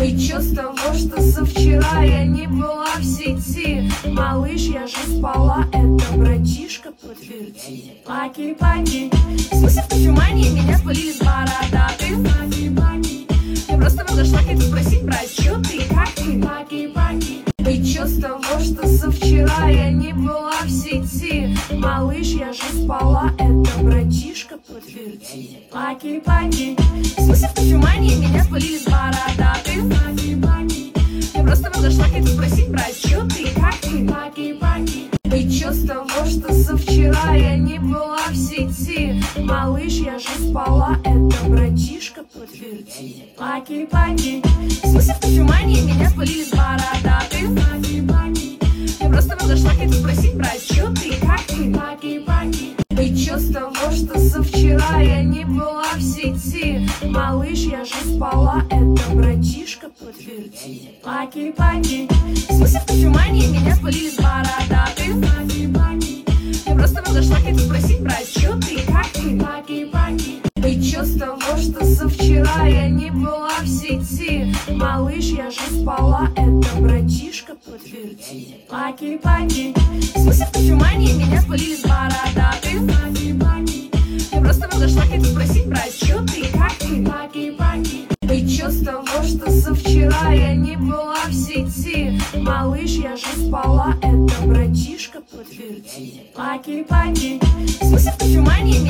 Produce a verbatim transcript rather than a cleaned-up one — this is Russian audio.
И чё с того, что со вчера я не была в сети? Малыш, я же спала, это братишка подтверди. Паки-паки, в смысле в кофемании меня спалили с бородатым. Паки-паки, я просто подошла к тебе спросить, брат, чё ты, как ты? Паки-паки. И чё с того, что со вчера я не была в сети? Малыш, я же спала, это братишка подтверди. Паки-паки, в смысле в кофемании меня спалили с бородатым. Паки-паки, я просто подошла к тебе спросить, брат, чё ты, как ты? Паки-паки. И чё с того, что со вчера я не была в сети? Малыш, я же спала, это братишка подтверди. Паки-паки, в смысле в кофемании меня спалили с бородатым. Паки-паки, я просто подошла к тебе спросить, брат, чё ты, как ты? Паки-паки. И чё с того, что со вчера я не была в сети? Малыш, я же спала, это братишка подтверди. Паки-паки, в смысле в кофемании меня спалили с бородатым. Паки-паки, я просто подошла к тебе спросить, брат, чё ты, как ты? Паки-паки. И чё с того, что со вчера я не была в сети? Малыш, я же спала, это братишка подтверди. Паки-паки, в смысле в кофемании меня спалили с бородатым. Паки-паки, я просто подошла к тебе спросить, брат, чё ты, как ты? Паки-паки. И чё с того, что со вчера я не была в сети? Малыш, я же спала, это братишка подтверди. Паки-паки, в смысле в кофемании